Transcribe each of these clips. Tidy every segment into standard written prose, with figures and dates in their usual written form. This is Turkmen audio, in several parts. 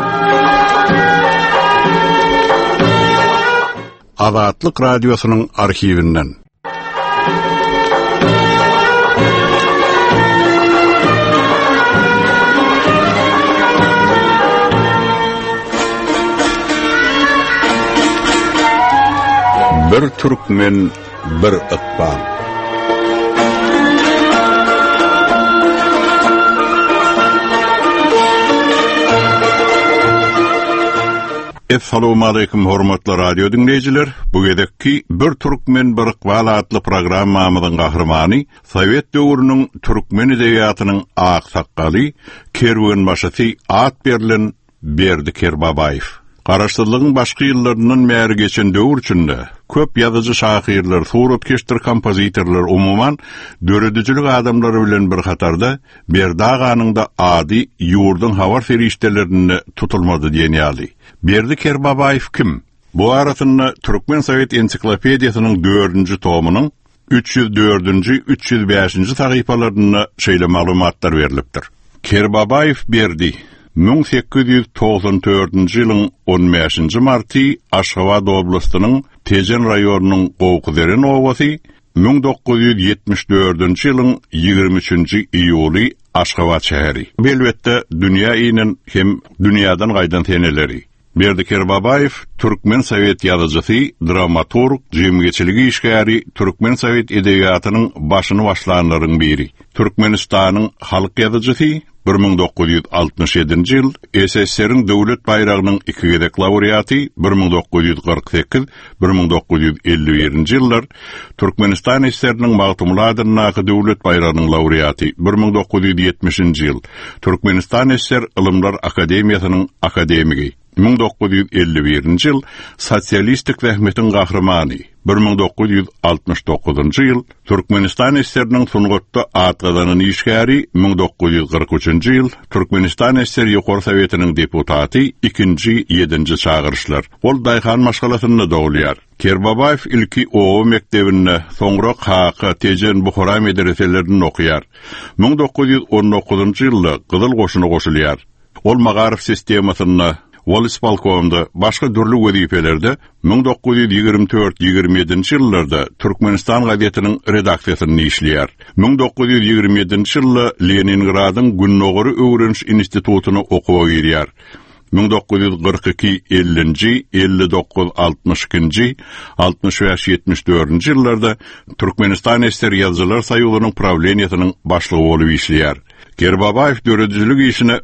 Azatlık Radyosu'nun arşivinden. Bir Türkmen, bir Iqbal. Assalamu alaykum hormatly radio dinleyijiler. Bu gedekki Bir Türkmen, bir Iqbal adly programmamyzyň gahrmany Sovet döwrüniň türkmen edebiýatynyň aksakaly, kerwenbaşysy at berilen Berdi Kerbabayew. Garaşdyrlygyň başky ýyllaryndan bäri geçen döwür içinde köp ýazyjy şahyrlar, suratkeşdir, kompozitorlar umumyň döredüjilik adamlary bilen bir hatarda Berdi aganyň da ady ýurdun hawar feriştelerini tutulmady diýen ýaly. Berdi Kerbabayew kim? Bu arasynda Türkmen Sovet ensiklopediýasynyň 4-nji tomynyň 304-nji 305-nji sahypalaryna şeýle maglumatlar berilipdir. Kerbabayew Berdi 1894-nji ýylyň 15-nji marty Aşgabat oblastynyň Tejen raýonunyň Gowkuderen owasy, 1974-nji ýylyň 23-nji iýuly Aşgabat şäheri. Belbetde dünýä inen hem dünýäden gaýdan teneleri. Berdi Kerbabayew Türkmen Sovet ýazyjysy, dramaturg, jemgyçiligi işgäri, Türkmen Sovet edebiýatynyň başyny başlanlaryň biri. Türkmenistanyň halk ýazyjysy, 1967-nji ýyl SSR-iň döwlet bayragynyň 2 gedek laureaty, 1948-1951-nji ýyllar Türkmenistan SSR-iň Magtumuladyň döwlet bayragynyň laureaty, 1970-nji ýyl Türkmenistan SSR Ilymlar Akademiýasynyň akademigi, 1951-nji ýyl Sosialistik Wähmetiň gahrmany, 1969-njy ýyl Türkmenistan SSR-iň Sungatda atgazanyny işgäri, 1943-nji ýyl Türkmenistan SSR Ýokary Sowetining deputaty, 2-nji 7-nji çağırışlar. Ol daýhan maşgalasyny dowlýar. Kerbabayew ilki owa mektebinde, soňra Haqa, Tejen, Buhara medreselerini okuyar. 1919-njy ýylda Gyzyl goşuny goşulýar. Ol magarif sistemasyna Volspalkomda başga dürli wezifelerde 1924-27-nji ýyllarda Türkmenistan gazetiniň redaksiýasyny işleýär. 1927-nji ýylda Leningradyň Günnogary öwrenç institutuny okuwa girýär. 1942-50-nji, 59-62-nji, 65-74-nji ýyllarda Türkmenistan SSR ýazgylar saýylynyň prawleniýasynyň başlygy bolup işleýär. Kerbabayew döredüjilik işine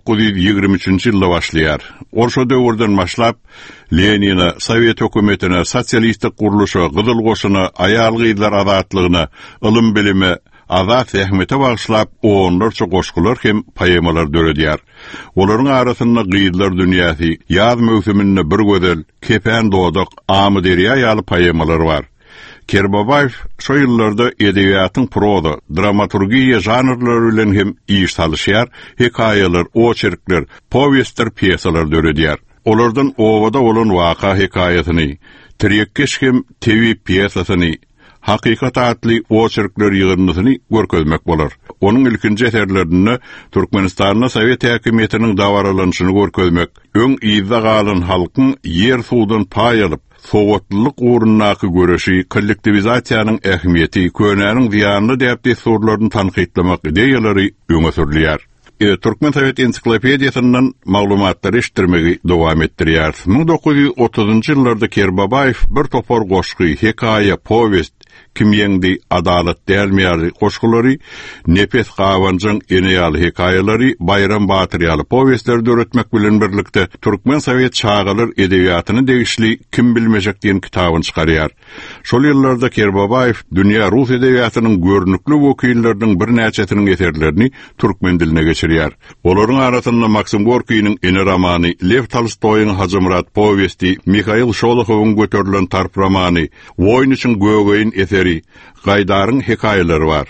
1923-nji ýylda başlaýar. Orşo döwürden başlap Lenina, Sovet hökümetine, sosialistik guruluşa, Gyzyl goşuna, aýal gyzlar azatlygyna, ılym bilime, azat ähmete bagşlap onlarça goşgular hem poemalar döredýär. Olaryň arasynda Gyzlar dünýäsi, ýaz möwsüminde bir gözel, Kepen dodak, Amy derýa ýaly poemalar bar. Kerbabayew şo ýyllarda edebiýatyň proza, dramaturgiýa janrlary bilen hem iş salşýar, hekaýalar, oçerkler, powestler, pyesalar döredýär. Olardan owada bolan waka hekaýasyny, Tirýekkeş hem TV pyesasyny, Hakykat adly oçerkler ýygynyny görkezmek bolar. Onuň ilkinji eserlerini Türkmenistanyň Sovet häkimetiniň dawaralanyşyny görkezmek, öň ýyzda galan halkyň ýer suwdan pay alyp Sowatlyk uğrundaky göreşi, kollektivizasiýanyň ähmiýeti, könäniň ziýanly däpdi sorlaryny tanqidlamak ideýalary öňe sürülýär. Türkmen Sovet ensiklopediýasynyň maglumatlary iştirmegi dowam etdirýär. 1930-njy ýyllarda Kerbabayew bir topar goşgy, hekaýa, powest, kim yeňdi, adalet dälmeýärli goşgulary, Nepes Gawanjyň eneýäli hekaýalary, Bayram Batyrýaly powestler döretmek bilen birlikde Türkmen Sovet çağalar edebiýatyny degişli kim bilmejek diýen kitabyny çykarýar. Şol ýyllarda Kerbabayew dünýä rus edebiýatynyň görnükli wekilleriniň bir näçetiniň eserlerini türkmen diline geçirýär. Olaryň arasynda Maksim Gorky'niň ene romany, Lev Tolstoy'ň Hacımrat powesti, Mikhail Sholoxowyň göterilen tarp romany, Woýn üçin gögeýin eseri, Gaydaryň hekaýalary bar.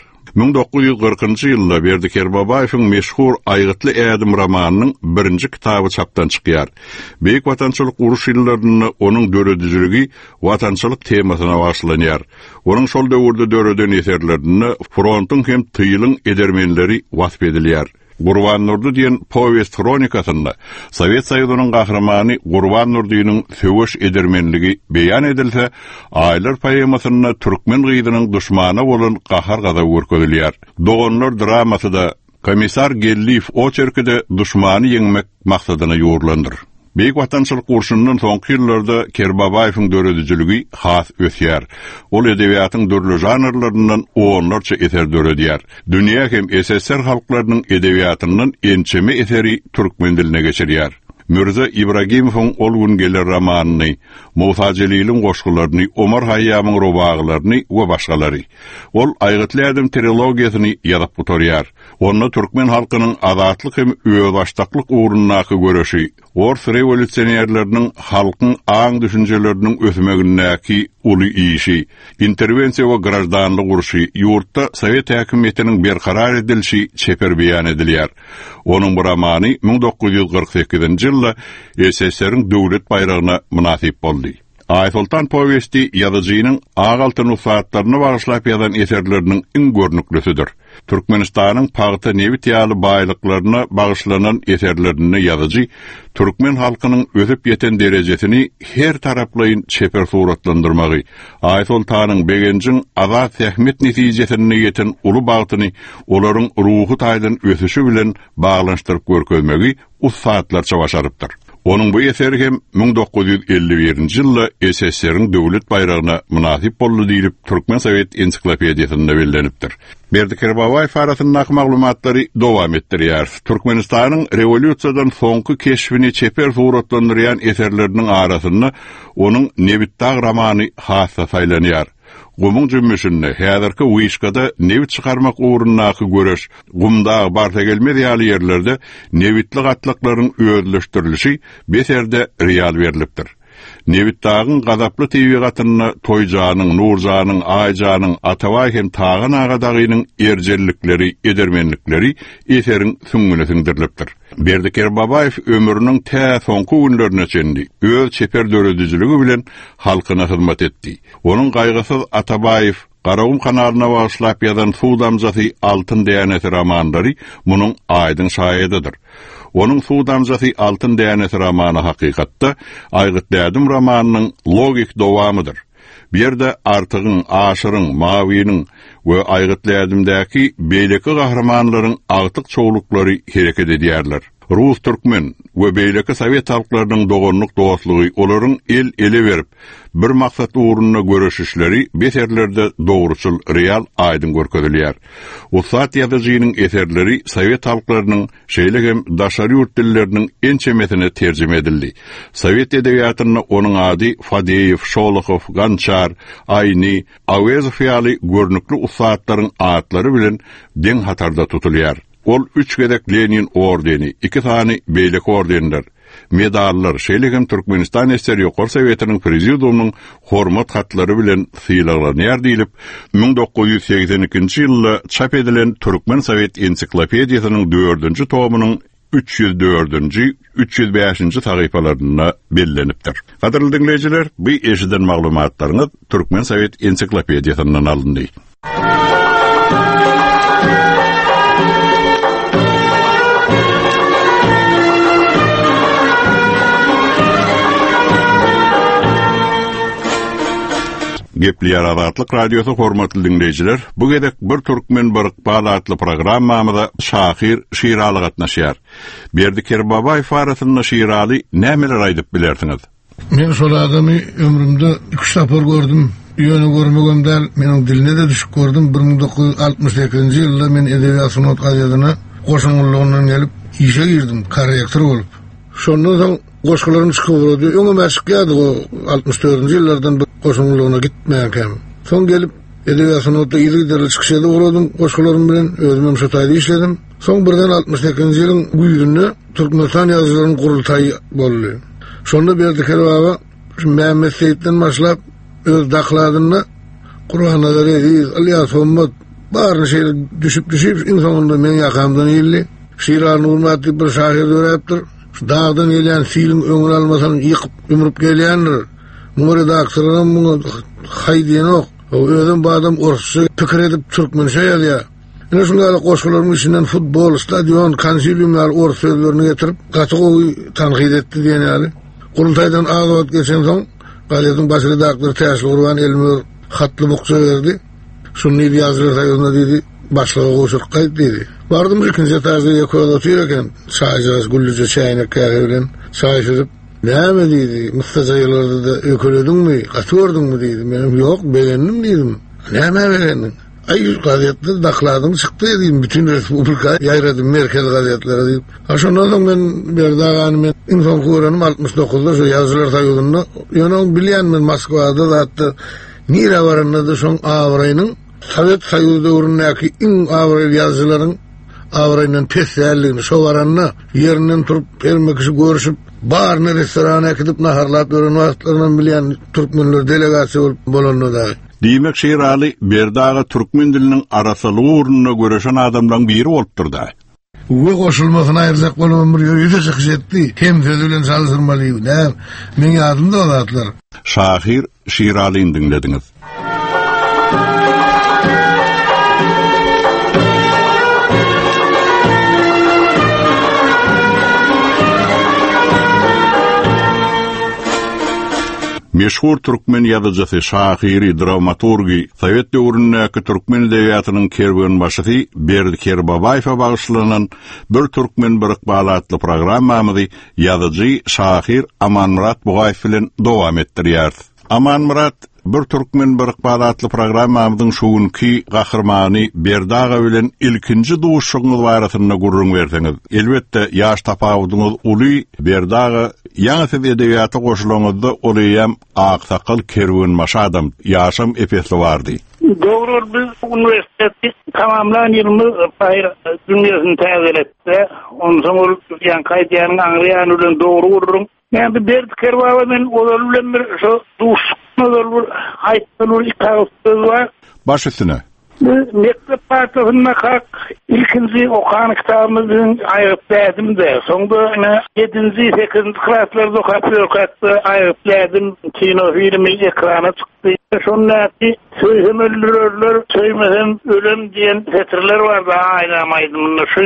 1940-njy ýylda Berdi Kerbabayewiň meşhur Aýgytly Ädim romanynyň 1-nji kitaby çapdan çykýar. Beýik watançylyk uruş ýyllaryny onuň döredüjiligi watançylyk temasyna başlanýar. Onuň şol döwürde döreden eserlerini frontyň hem tyýylyň edermenleri wasp edilýär. Gurban Nurdu diýen powest kronikasynda Sovet Soýuzynyň gahrymany Gurban Nurdunyň söwüş edermenligi beýan edilse, Aýlar poemasyna türkmen gyzynyň duşmany bolan gahar gada görkezilýär. Dogonlar dramasyda Komissar Gellief oçerkide duşmany ýeňmek maksadyna ýurlandyr. Beýik watançylyk urşunyň soňky ýyllarda Kerbabaýewiň döredijiligi has ösýär. Ol edebiýatyň dörli janrlaryndan onlarça eser döredýär. Dünýä hem SSR halklarynyň edebiýatynyň ençeme eseri türkmen diline geçirýär. Mirza Ibragimowyň Ol gün geler romanyny, Musa Celiliň goşgularyny, Omar Hayyamyň robaglaryny we başgalary. Ol Aýgytly Adam trilogiýasyny ýazyp bitirýär. Onda türkmen halkynyň azatlyk hem öwbaşdaklyk uğrundaky göreşi, Ors revolýusionerleriniň halkyň aň düşünjeleriniň ösmegindäki uly işi, interwensiýa we grajdanlyk uruşy, ýurtda Sovet häkimetiniň berkarar edilişi çeper beýan edilýär. Onuň bu romany 1948-nji ýylda SSR-iň döwlet bayragyna münasip boldy. Aýsultan powesti ýazyjynyň agaltyn ufatlaryna bagyşlap ýazan eserleriniň iň görnüklüsidir. Türkmenistanyň paýta nebit ýaly baýlyklaryna bagyşlanan eserlerini ýazyjy türkmen halkynyň ösüp ýeten derejesini her taraplayyn çeper suratlandyrmagy, Aýsultanyň begenjiň azat sähmet netijesine ýeten uly bagtyny olaryň ruhy taýdan ösüşi bilen baglanşdyryp görkezmegi ufatlarça başarypdyr. Onun bu eseri hem 1951-nji ýylda SSR-iň döwlet bayragyna münasip boldy diýilip Türkmen Sovet ensiklopediýasynda bellenipdir. Berdi Kerbabaýew arasyndaki maglumatlary dowam etdirýär. Türkmenistanyň rewolýusiýadan soňky keşfini çeper suratlandyrýan eserleriniň arasynda onuň Nebitdag romany hassa saýlanýar. Gumyň jümmüşinde häzirki Wyşkada nebit çykarmak uğrundaky göreş, gumda barta gelmez ýaly ýerlerde nebitli gatlyklaryň öýdleşdirilişi beserde real berilipdir. Nebitdagın gazaply tebigatyny Toýjanyň, Nurjanyň, Aýjanyň, Atabaý hem Tagan agadagynyň erjellikleri, edermenlikleri eseriň süňüne singdirilipdir. Berdi Kerbabaýew ömrüniň tä soňky günlerine çendi. Öz çeper döredijiligi bilen halkyna hyzmat etdi. Onuň gaýgysyz Atabaýew Garawum kanalyna bagyşlap ýazan Suwdamjasy Altyn Dänesy romanlary munyň aýdyn şahydydyr. Onuň Suwdamjasy Altyn Dänesy romany hakykatda Aýgytly Adam romanynyň logik dowamydyr. Bir ýerde artygyň, aşyryň, mawiyiniň we Aýgytly Adamdaky beýleki gahramanlaryň agtyk çoğuluklary hereket edýärler. Rus türkmen we beýleki Sovet halklarynyň dogonluk dostlugy olaryň ele berip bir maksat uğruna görüşüşleri beserlerde doğrusul real aydın görkezilýär. Usat ýazyjynyň eserleri Sovet halklarynyň şeýle hem daşary ýurt dilleriniň ençemesine terjime edildi. Sovet edebiýatyny onuň ady Fadeýew, Şolohow, Gançar, Aýny, Awezow ýaly görnükli usatlaryň atlary bilen deň hatarda tutulýar. Ol 3 gedek Lenin ordeni, 2 tane beýlek ordenler, medallar, şeýlegem Türkmenistan SSR Ýokary Sowetining prezidiumynyň hormat hatlary bilen syýlanýar diýilip 1982-nji ýylda çap edilen Türkmen Sovet ensiklopediýasynyň 4-nji tomynyň 304-nji, 305-nji sahypalaryna bellenipdir. Gaderly dinleýijiler, bu eşiden maglumatlaryňyz Türkmen Sovet ensiklopediýasyndan alındy. Gepliýär Azatlyk radiosu hormatly dinleýijiler, bu gedek bir türkmen barykpaly atly programmamyzda şahyr Şiraly gatnaşýar. Berdi Kerbabaýew arasyna Şiraly nämeler aýdyp bilersiňiz? Men şol adamy ömrümde 2 tapar gördüm. Ýöne görmegemden meniň diline de düşüp gördüm. 1968-nji ýylda men Edebiýat Sunat gazetyna goşuňlygyndan gelip işe girdim, korrektor bolup. Şondan soň goşgularyny çykyp boldy. Öňe mäşgädi o 64-nji ýyllardan bir goşuňlygyna gitmeýän. Soň gelip Edebiýat Sunatda ýygyda çykşyda boladym, goşgularym bilen özüm şo taýda işledim. Soň birden 68-nji ýylyň güýünde Türkmenistan ýazyjylarynyň gurultaýy boldy. Şonda Berdi Kerbabaýew Mehmet Seýitden başlap öz dakladyny Kur'an nazary Alyas Hommat barny şeýle düşüp insonunda men ýakamdan ýyldy. Şiraly urmatly bir şahyr döräpdir. Dağdan gelen filin öňüne almasan yıkıp ümürüp gelýändir. Bu redaktörüm muňa haýdyn ok. O özüm bu adam orşy pikir edip türkmençe ýazýar. Ene şunday goşgularymyň içinden futbol, stadion, konsilyumlar or sözlerini getirip gatygowy tanqid etdi diýenäli. Gurultaýdan az wagt geçen soň gazetyň baş redaktory Täşli Gurban Elmur hatly bukça berdi. Şunu ýazgylar taýyna diýdi, başlygy goşup gaýt diýdi. Bardym ikinji etaja koýup oturýarken, şaýjaz güllüje çaýnak käre bilen şaýşyryp näme diýdi, muhtajaýlarda da öküledingmi, gatýordingmi diýdi. Men ýok, berendim diýdim. Näme berendim? Ay gazetde dakladım çıktı dedim, bütün respublika yayradım merkez gazetlere deyip. Aşondan soň men berdaganym insan kuranım 69'da şu yazılar taýylyny, ýöne bilýänmen Moskwada zatda nire baranda da şoň awraýynyň Sovet Soýuzy döwründäki iň awraý yazılaryň awraýynyň pesälligini şo baranna ýerinden turup permekişi görüşüp barny restorana gidip naharlap ýören wagtlaryny bilýän türkmenler delegasiýa bolanda da. Diýmek Şeýraly berdaga türkmen diliniň arasalygy urunyna göreşen adamdan biri bolupdyr da. Bu goşulmasyna aýrjak bolan bir ýöre çykjatdy. Hem söz bilen salgyrmaly. Näme? Meň ýadymda olatlar. Şahir Şeýralyny dinlediňiz. Meşhur türkmen ýazyjysy, şahyry, dramaturgy, Sovet döwründäki türkmen edebiýatynyň kerwen başçysy Berdi Kerbabaýewa bagyşlanan bir türkmen birikbali atly programmamyzy ýazyjy şahyr Aman Murat Bugaýew bilen dowam etdirýär. Aman Murat bir türkmen birikbali atly programmamyzyň şugunky gahrmany Berdaga bilen ilkinji duşuňyz baratyna gurrun berdiňiz. Elbetde ýaş tapawudyňyz uly Berdaga ýa-da edebiýata goşulaňyzda olýam aksakal kerwen maşa adam ýaşam epesli bardy. Doğru, biz üniversiteti tamamlayan ýylymy paýr dünýäsini täzeletdi. Ondan soň ýan kaýdýanyň aňraýan bilen dogry gurrun. Men bir Berdi Kerbabaýew bilen olar bilen bir şo duşmalar aýtdylar ýa-da var. Baş üstüne. Mektep paýtagyna hak ilkinji okan kitabymyzyň aýryplädim de. Soňda 7-nji 8-nji klasslarda okapdy, aýryplädim. Kino filmi ekrana çykdy. Şondaky söýhem öldürürler, söýmesem ölüm diýen fetrler bardy. Aýlamaýdym şu.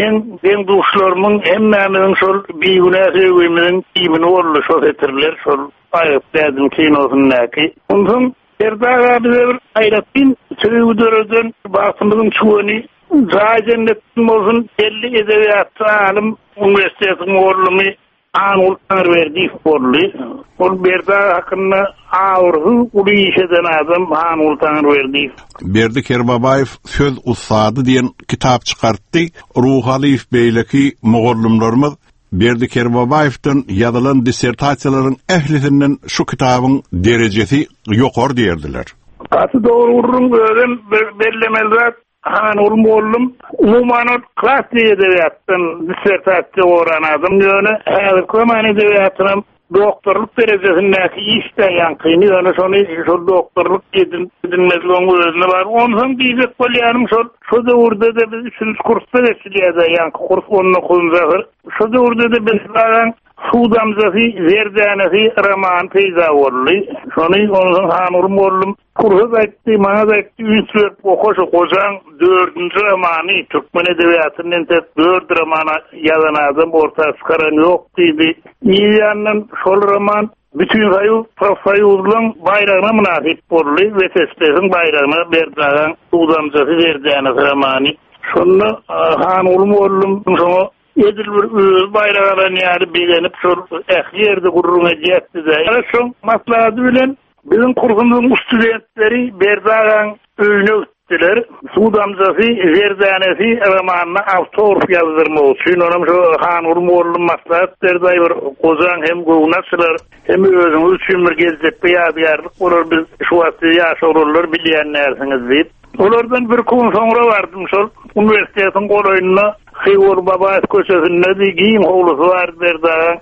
Men duşlarymyň hemmämiň şol biýüne söýgüminiň kiýmini boldy şo fetrler, şol aýryplädim kinosundaky. Ondan Berdaga bize bir aýratyn söýgüdörden bagtymyzyň çuwany zaýjendetdim bolsun belli edebiýat alim üniversitetiň orlumy Anul Tanrıverdiýew boldy. Ol Berdaga hakyna awrgy uly işeden adam Anul Tanrıverdiýew. Berdi Kerbabaýew söz ustady diýen kitap çykartdy. Ruhaliýew beýleki mogollumlarymyz Berdi Kerbabaýewden ýazylan dissertasiýalaryň ählisinden şu kitabyň derejesi ýokar diýerdiler. Gaty dogry urrun gören bellemelzat Hanul mollum umuman klas edebiýatdan dissertasiýa oran adam ýöne häzir kömen edebiýatynyň doktorluk derejesindäki işden ýankyny ýöne şo doktorluk edinmezligiň özüne bar. Ondan diýip bolýanym şo döwürde de biz 3-nji kursda geçilýär, ýanky kurs onu okunýar. Şo döwürde de biz Suudamzasy, Zerdanasy roman peýda boldy. Şonu ondan Hanul mollum kursa aýtdy, maňa aýtdy, ünsüp okuşy gojaň 4-nji romany türkmen edebiýatynyň 4 romana ýazan adam orta skaran ýok diýdi. Ýa-da şol roman bütün Soýuzyň bayragyna münasip boldy we SSP'niň bayragyna berdiň Suudamzasy, Zerdanasy romany. Şonu Hanul mollum şonu edil bir bayrağaran ýary belenip şol ähliýerde gurrun edýärdi. Şoň maslahaty bilen bizim kursumyzyň studentleri Berdagaň öýüne gitdiler. Suudamzasy, Zerdanasy romanyny awtor ýazdyrmak üçin onam şo Hanul mollum maslahat berdi. Bir gozaň hem gownaçylar hem özüňiz üçin bir gezip ýadyarlyk bolar, biz şu wagtda ýaşarlar bilýän närsiniz diýip. Olardan bir gün soňra bardym şol üniversitetiň golaýyna Xeýur Babaýew köşesinde diýim howlusy bar Berdaga.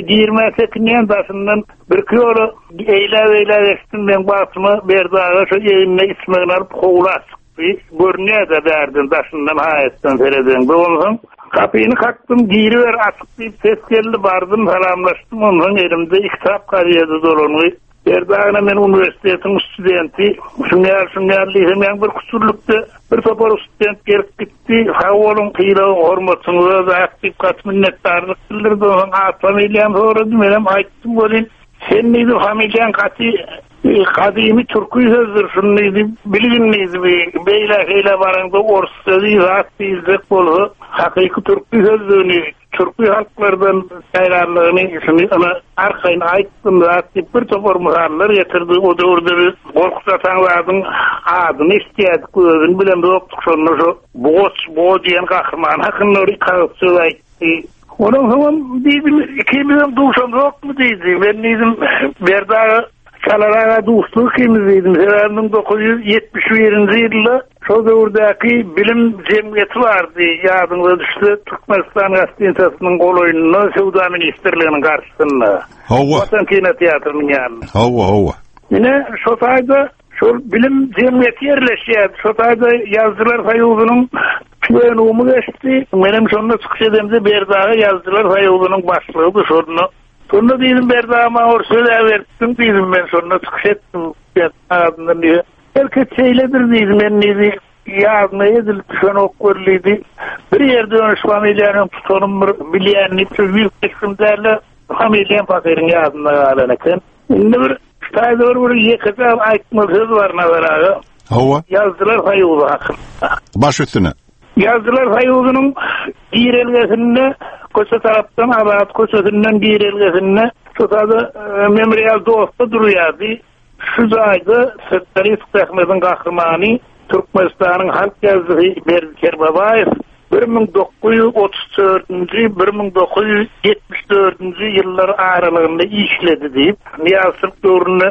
28-nji daşyndan bir kilo eýlä geçdim men basymy Berdaga şo ýeňine ismini alyp howlas. Görnýär berdim daşyndan haýatdan sereden. Bolsam kapyny kaktym, giri ber açyp diýip ses geldi, bardım, salamlaşdym. Ondan elimde iki kitap gazetesi dolany Berdağına men üniversitetin studenti, şunlar lisemen bir kusurlukta bir topar student gelip gitti. Havolun kıyla hormatını da aktif kat minnettarlık bildirdi. Onun familiyam soradı, menem ayttım bolin. Sen neydi familyan kadimi Türk'ü sözdür, şunu neydi bilgin neydi beyla baranda Orus sözü rahat izlek bolu. Hakiki Türk'ü sözdüğünü, Türk'ü halklardan sayrarlığını şunu arkayın ayttım da bir topar muharlar getirdi. O da orada bir korkusatanlardan adını isteyedik, özünü bilen de yoktuk sonra şu boğ diyen kahraman hakkında orayı kağıt söz ayttı. Onun zaman dedim, ikimizden duşam yok mu dedim. Ben dedim, Berdağ'a Çalarağa duştuğu ikimiz dedim. Herhalde 1971. yılda şu devrdaki bilim cemiyeti vardı. Yadınıza düştü. Türkmenistan Gazetesi'nin kol oyununa Sevda Ministerliğinin karşısında. Vatan Kina Tiyatro'nun yanında. Hava. Yine Şotay'da şu bilim cemiyeti yerleşiyor. Şotay'da yazdılar Sayıoğlu'nun piyanomu geçti. Benim sonunda çıkış edemde Berdağ'a yazdılar Sayıoğlu'nun başlığıydı sonra. Sonra dedim Berdağ'ıma orşöyle verdim dedim ben sonra çıkış ettim. Adından diye. Herkes şeyledir dedim ben neydi. Yardım edildi şu an okkurluydu. Bir yerde dönüş familyanın tutanım bileyenli büyük eksimlerle familyan fakirin yardımına alınırken. Şimdi bir Stayda bir yekata aytma söz var nazara. Hava. Yazdılar Sayıoğlu hakkında. Baş üstüne. Yazdılar Sayıoğlu'nun bir elgesinde Koça taraftan Abat Koça'sından bir elgesinde tutada memorial dostu duruyordu. Şu zaydı Settari Ahmet'in kahramanı Türkmenistan'ın halk yazdığı Berker Babayev 1934-1974 yıllar aralığında işledi deyip Niyasırk doğrunu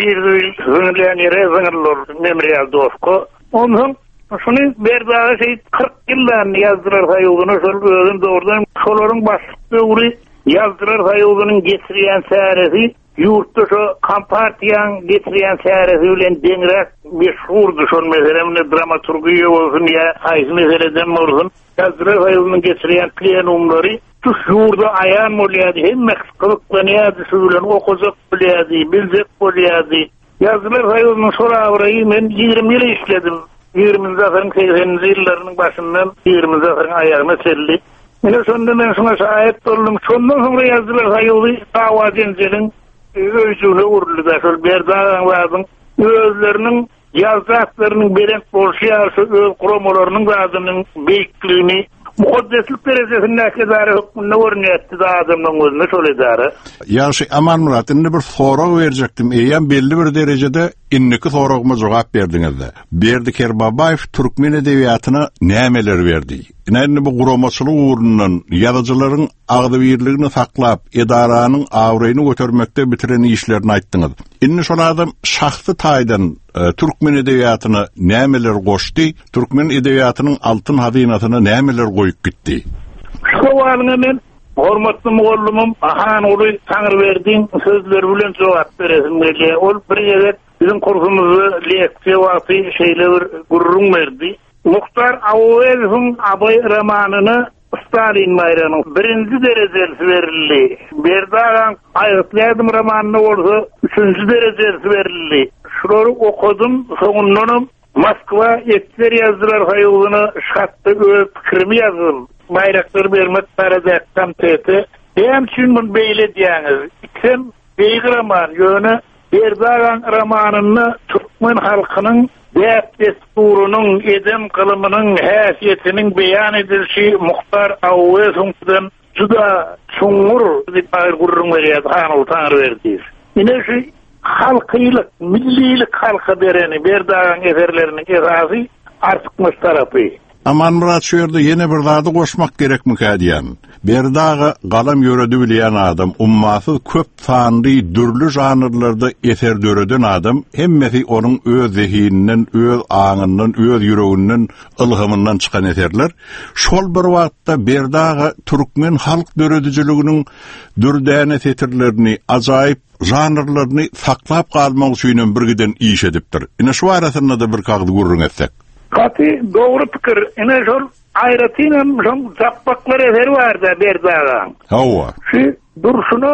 virgül rezanırlar memorial dostu. Onun şunu Berdağ'a 40 yıllarını yazdılar Sayıoğlu'na şol doğrudan şoların başlığı yazdılar Sayıoğlu'nun getiriyen seyresi yurtta şu Kampartiyan getiriyen seyresi bilen denirek meşhurdu şol meselemine dramaturgiye olsun ya ayız meseleden olsun yazdılar Sayıoğlu'nun getiriyen plenumları şu yurda ayağın oluyordu hem Meksikılıklanıyordu şu bilen okuzak oluyordu bilzek oluyordu yazdılar Sayıoğlu'nun sonra avrayı ben 20 yıl işledim 20. zaferin 80. yıllarının başından 20. zaferin ayağına serili. Yine sonunda ben şuna şahit oldum. Sondan sonra yazdılar Sayıoğlu dava cencelin öyküne uğurlu da şöyle Berdağ'ın vardım. Özlerinin yazdı haklarının berenk borçu yarışı öz kuromolarının adının beyikliğini mukaddeslik derecesindeki idare hükmünde ornayattı da adamın özüne şöyle idare. Yaşı Aman Murat, indi bir soru verecektim. Eğen belli bir derecede inniki soruguma cevap verdiniz de. Berdiker Babayev Türkmen edebiyatına nämeler verdi? Näme bu guromaçylyk uğrundan yazıcıların agdybirligini saklap, edaranın awraýyny götermekde bitiren işlerini aýtdyňyz. Indi şol adam şahsy taýdan Türkmen edebiyatyna nämeler goşdy? Türkmen edebiyatynyň altyn hazinasyna nämeler goýup gitdi? Şu walyna men hormatly mugallimim Ahan oly taňyr berdiň sözleri bilen jogap beresim geldi. Ol bir ýerde bizim kursumyzda leksiýa wagty şeyler gurrun berdi. Muhtar Awowez'in Abay romanyny Stalin Mayranyň 1-nji derejelisi berildi. Berdağ'ın Aýatlaýdym romanyny bolsa 3-nji derejelisi berildi. Şolary okudum, soňundan Moskva etler yazdılar Sayıoğlu'na şatda öz pikirimi yazdım. Bayrakları bermek tarazat komiteti. Hem şunun beýle diýäňiz. Kim beýle roman ýöne Berdağ'ın romanını Türkmen halkynyň däp desturunun edem kılımının häsiýetiniň beýan edilişi Muhtar Awowez'den juda çoňur diýip gurrun berýär, hanyl taňyr berdi. Ine şu halkylyk, millilik halka bereni Berdağ'ın eserlerinin esasy artykmyş tarapy. Aman Murat şu yerde yine bir zady goşmak gerekmi diýen. Berdağ'a galam ýöredi bilen adam, ummasız köp sandy dürlü janrlarda eser döreden adam, hemmesi onun öz zihininden, öz aňyndan, öz ýüreginden, ılgymyndan çykan eserler. Şol bir wagtda Berdağ'a Türkmen halk döredijiliginiň dürdäne eserlerini, ajaýyp janrlaryny saklap galmak üçin birgiden iş edipdir. Ine şu arasynda da bir kagdy gurrun etsek. Kati doğru pikir. Ine şol aýratynam şol zapaklar eseri var da Berdağ'ın. Hawa. Şu durşunu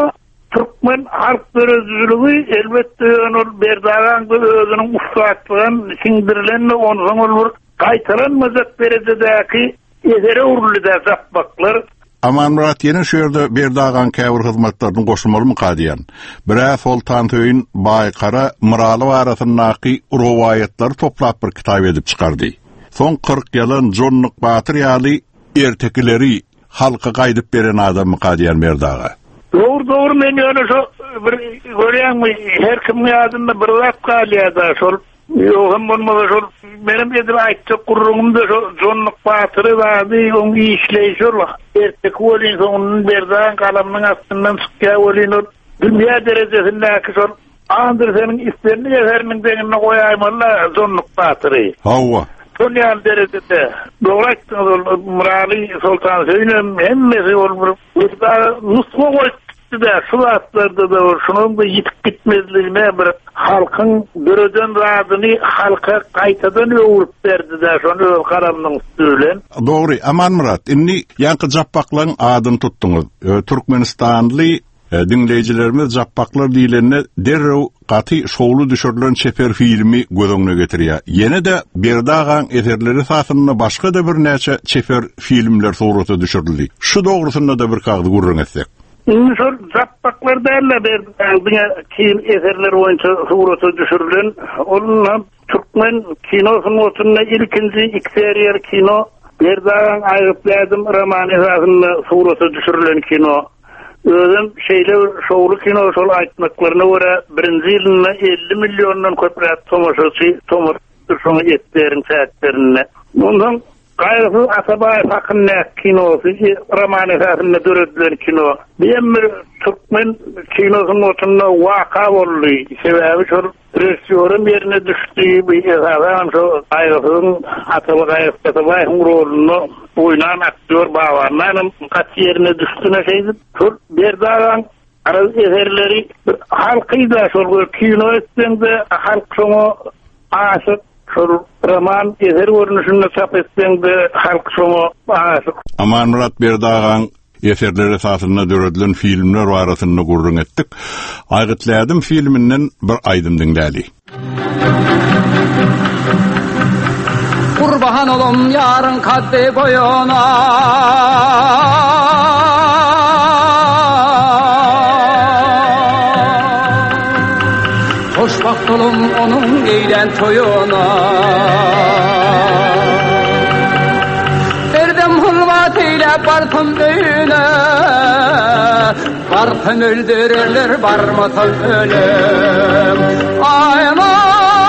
Türkmen halk dörözlülüğü elbette ol berdagan özünün ustatlığın sindirilenle ondan olur kaytaranmazak derecedeki esere uruluda zapbaklar. Aman Murat yeni şöyle bir dağın käbir hizmetlerinin goşulmaly mı kadiyan? Biraz Sultan Töýün Baýkara Mıralı arasyndaky rowaýatlar toplap bir kitap edip çıkardı. Son 40 ýylyn jonluk batyr ýaly ertekileri halka gaýdyp beren adam kadiyan berdaga. Doğru men öyle şu bir görýärmi her kimni adında bir zat galýada şol yoğun bolmagy şol benim edip aýtdy gurrugumda şol jonluk batyry wady oň işleýi şol ertek bolýan soňun berdan kalamynyň astyndan çykýar bolýan dünýä derejesindäki şol Andersenin islerini eserinin denine koyaymalı jonluk batyry. Hawa. Dünýä derecede doğraktın Mıralı Sultan Töýün hemmesi olur. Burada nusma koydu da şu atlarda da şunun da yitip gitmezliğine bir halkın döröden radyny halka gaýtadan öwürip berdi da şonu karamyň üstülen. Doğru. Aman Murat, inni ýanky jappaklaryň adyny tutduňuz. Türkmenistanly dinleyijilerimiz jappaklar diýilende derrew gaty şowlu düşürülen çeper filmi gözüňe getirýär. Ýene de berdagan eserleri satynyna başga da bir näçe çeper filmler suraty düşürildi. Şu dogrusynda da bir kagdy gurrun etsek. Şol jappaklar dälle berdiňe kim eserler boýunça suraty düşürilen onun Türkmen kinosynyň otunda ilkinji ikseriyar kino berdagan aýypladym romany esasynda suraty düşürilen kino. Özüm şowlu kino şol aýtmaklaryna görä 1-nji ýylynda 50 millionyň köprät tomaşaçy etlerin sätlerine. Ondan gaýrysy Atabay Fakynna kinosy romany esasynda döredilen kino. Bir Türkmen kinosynyň otunda waka boldy. Sebäbi şol rejissörüm ýerine düşdi. Bu esasam şo gaýrysy Atabay roluny oynan aktör bawarlarym kaç ýerine düşdüne şeýdi. Şol berdagan araz eserleri halkyda şol kino etdiňde halk şoňa aşyk şol roman eser görnüşinde çap etdiňde halk şoňa aşyk. Aman Murat berdagan eserleri satyna döredilen filmler barasynda gurrun etdik. Aýgytladım filminden bir aýdym dinlädi. Kurban olum yarın kaddi boyuna Hoşbakt olum onun eğlen toyuna Erdem hulvat ile bartım büyüne Bartım öldürürler barmatım ölüm Ayma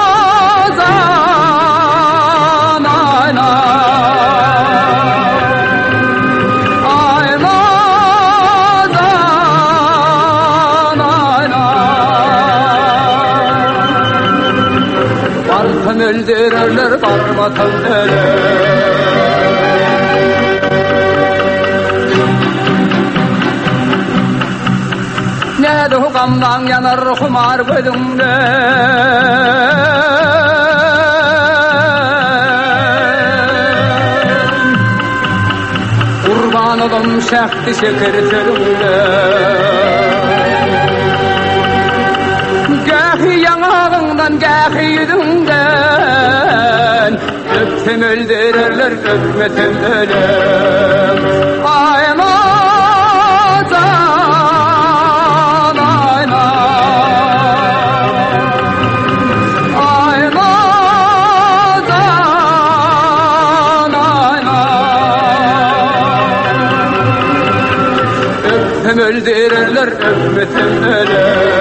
öldürürler barmatın ölüm Ne de hukamdan yanar humar gözümde Kurban olum şehdi şeker sözümde Gâhi yanağından gâhi yüzünden Öptüm öldürürler öpmetim ölüm Aymazan Öptüm öldürürler öpmetim ölüm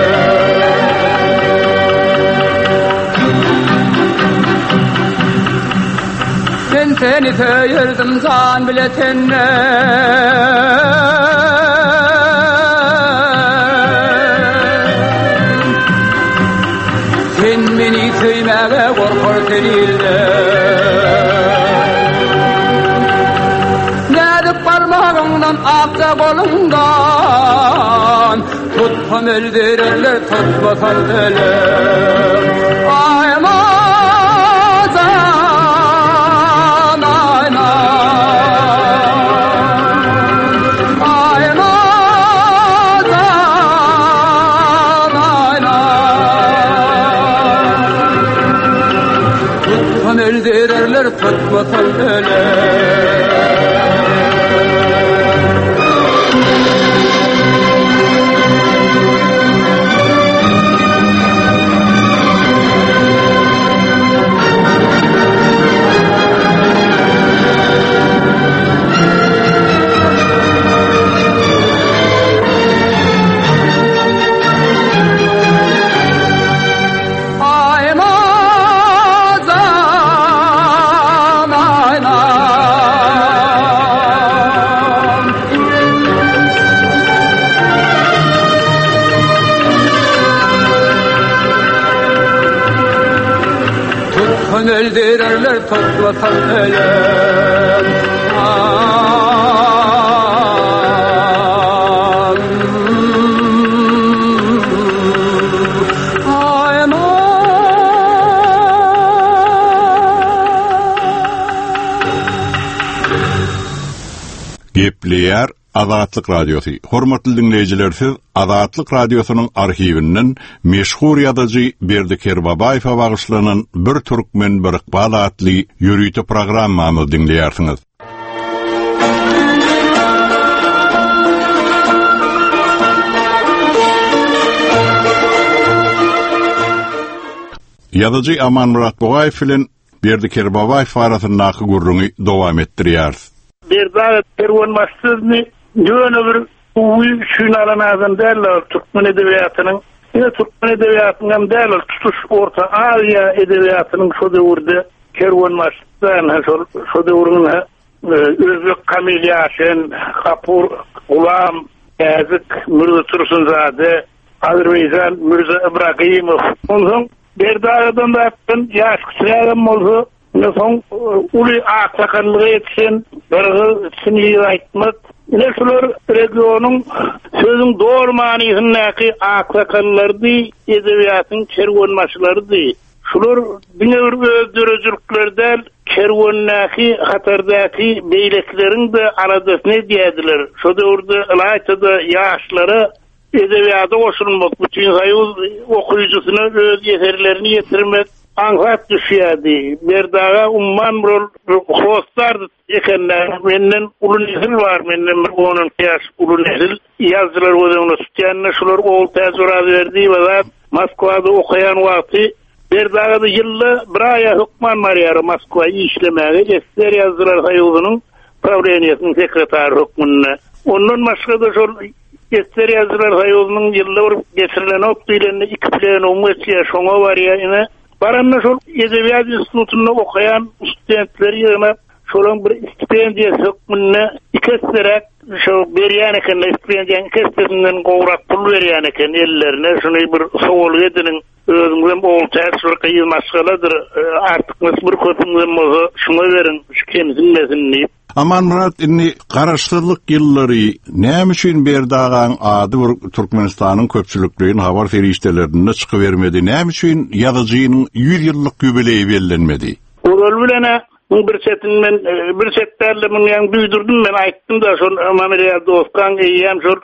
Seni töyürdüm zan biletine Sen beni tüymege korkur dirilde Nedip parmağından aksa kolundan Tutmam öldürürler tutmasan ölüm tutmasın öyle. Öldürürler toplasan ölüm. Gepleyer Azatlyk Radiosu. Hormatly dinleyijiler, siz Azatlyk Radiosynyň arhiwinden meşhur ýazyjy Berdiker Babaýewa bagyşlanan bir türkmen bir ykbal atly ýürüýte programmamy dinleýärsiňiz. Ýazyjy Amanmurat Bogaýew bilen Berdiker Babaýew arasyndaky gurruňy dowam etdirýär. Bir daha perwonmasyzny ýöne bir uwy şunalanazan derler Türkmen edebiýatynyň. Türkmen edebiýatynyň derler tutuş Orta Aziýa edebiýatynyň şu döwürde kerwonmasyzdan şu döwrüne Özbek Kamil Ýaşen, Gapur Gulam, Äzik Mirza Tursunzade, Azerbaýjan Mirza Ibragimow. Onuň bir dağdan da ýaş kişilerden bolsa son uly aklakanlygy etsin, bir sini aýtmak. Ine şular regionyň sözüň doğru manysyndäki aklakanlardy, edebiýatyň kerwonmaçylarydy. Şular diňe özdürüjüklerden kerwonnaky hatardaky beýlekleriň de aradasyny diýdiler. Şu döwürde Ilaýçyda ýaşlara edebiýata goşulmak, bütün haýyz okuyucusyna öz eserlerini ýetirmek anhat düşýärdi. Bir daga umman bir hostar ekenler, menden uly nesil var, menden 10 ýaş uly nesil ýazgylar özüňe tutýanlar, şular ol täzürat berdi we Moskwada okuyan wagty bir daga da ýylla bir aýa hukman marýar Moskwa işlemäge ester ýazgylar haýyzynyň prawleniýasynyň sekretary hukmuna. Ondan başga da şol ester ýazgylar haýyzynyň ýyllar geçirilen okdylaryny iki plenum etýär, şoňa barýar. Baranna şol edebiýat institutyny okuyan studentler ýygyna şolaň bir stipendiýa hukmuna ikislerek şo berýän eken, stipendiýany ikisinden gowrak pul berýän eken ellerine. Şuny bir sowal ediniň özüňizden ol täsir kıyıl maşgaladyr. Artyk bir köpüňden bolsa şuna berin, şu kemsinmesin diýip. Amanmurat, inni garaşdyrlyk ýyllary näme üçin Berdagan ady Türkmenistanyň köpçülikliğinin habar feriştelerinde çykybermedi? Näme üçin ýazyjynyň 100 ýyllyk ýübileýi bellenmedi? Ol bilene bir çetinden bir çetlerle men duýdurdum, men aýtdym da şol Mameriýa Dostan eýem şol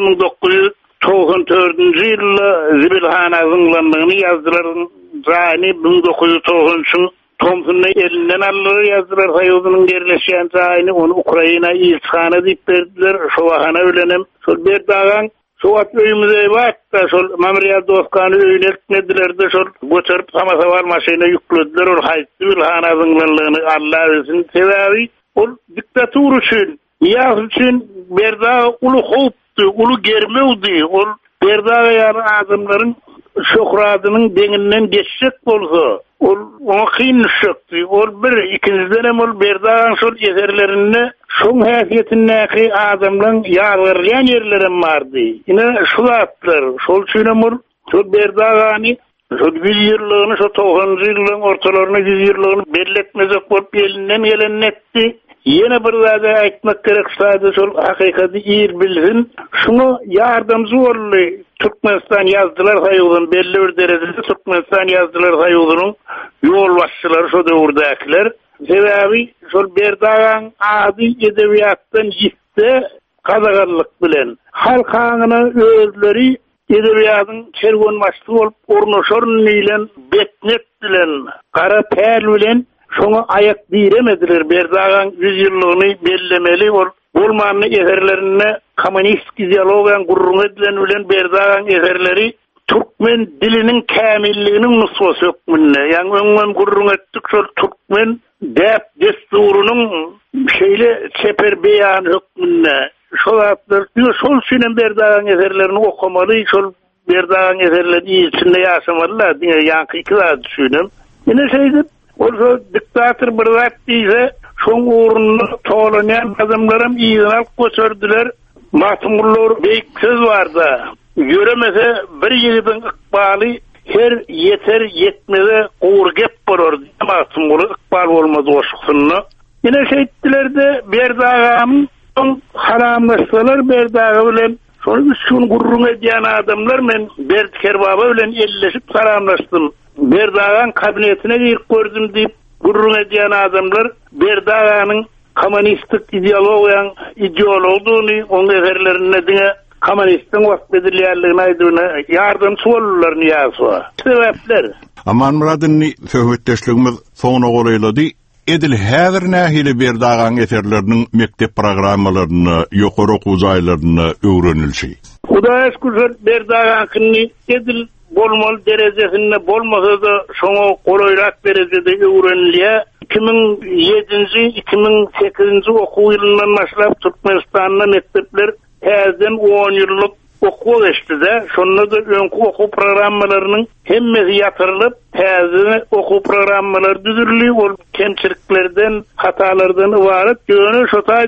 1994-nji ýylda Zibilhana zyňlandygyny ýazdylaryň jaýny 1990 Tomsun'un elinden aldığı yazdılar hayyozunun yerleşen zayini onu Ukrayna İlçhana deyip verdiler. Şovahana ölenim. Şol bir dağın Şovat öyümüze vatta şol Mameriýa Dostkanı öyüne etmediler de şol götürüp samasavar maşina yüklediler. Ol haysi Vilhana zınglanlığını Allah özün sebebi. Ol diktatur üçün, niyaz üçün bir dağı ulu hooptu, ulu germewdi. Ol bir dağı yani adamların şokradynyň deňinden geçsek bolsa, ol ona kyn düşükdi. Ol bir ikinciden hem ol berdagan şol eserlerini şoň häsiýetindäki adamlaryň ýargyrlayan ýerlerim bardy. Ine şol atlar, şol üçin hem ol şol berdagany şol 100 ýyllygyny, şol 90-njy ýylyň ortalaryny 100 ýyllygyny belletmezek bolup elinden gelen etdi. Yine bir zada aýtmak gerek şol hakykaty ýer bilsin. Şunu ýardamjy boldy. Türkmenistan ýazdylar haýygyň belli bir derejede Türkmenistan ýazdylar haýygynyň ýol başçylary şo döwürdekiler. Sebebi şol berdagan ady edebiýatdan ýitde gazagarlyk bilen halk haňyny özleri edebiýatyň kerwonmaçly bolup ornaşaryn bilen betnet bilen, gara pär bilen şoňa ayak diremediler. Berdagan 100 ýyllygyny bellemeli bolmanly eserlerine kommunist ideologiýaň gurrun edilen bilen Berdagan eserleri Türkmen dilinin kämilliginiň nusbasy hökmünde. Ýani öňden gurrun etdik şol Türkmen däp desturunyň şeýle çeper beýan hökmünde. Şol şol üçin Berdagan eserlerini okamaly, şol Berdagan eserleri içinde ýaşamalylar diýe ýankykylar düşünem. Ine şeýdip olsa diktator bir zat diýse şoň uğrunda toğlanyan adamlarım iýden alyp götürdüler. Matmurlar beýik söz barda. Göremese bir ýygyň ykbaly her yeter yetmede gowur gep bolar. Matmurlar ykbal bolmaz oşuksyny. Ine şeýtdiler-de Berdagamyň haramlaşsalar Berdaga bilen şol üçin gurrun edýän adamlar men Berdiker baba bilen elleşip haramlaşdym. Berdagan kabinetine girip gördüm diýip gurrun edýän adamlar Berdaganyň kommunistik ideologiýany oň eserlerine diňe kommunistin wagt edilýärligini aýdyna ýardamçy bolurlar ýa-da. Sebäpler. Amanmuradny söhbetdeşligimiz soňuna goraýlady. Edil häzir nähili Berdagan eserleriniň mektep programmalaryny, ýokary okuw jaýlaryny öwrenilşi. Hudaýa şükür Berdagaňyny edil bolmaly derejesinde bolmasa da şoňa golaýrak derejede öwrenilýär. 2007-2008 okuw ýylyndan başlap Türkmenistanda mektepler häzden 10 ýyllyk okuw geçdi-de. Şonda da öňkü okuw programmalarynyň hemmesi ýatyrylyp, häzde okuw programmalary düzürilýär. Ol kemçiliklerden, hatalardan ibaret. Ýöne şotaý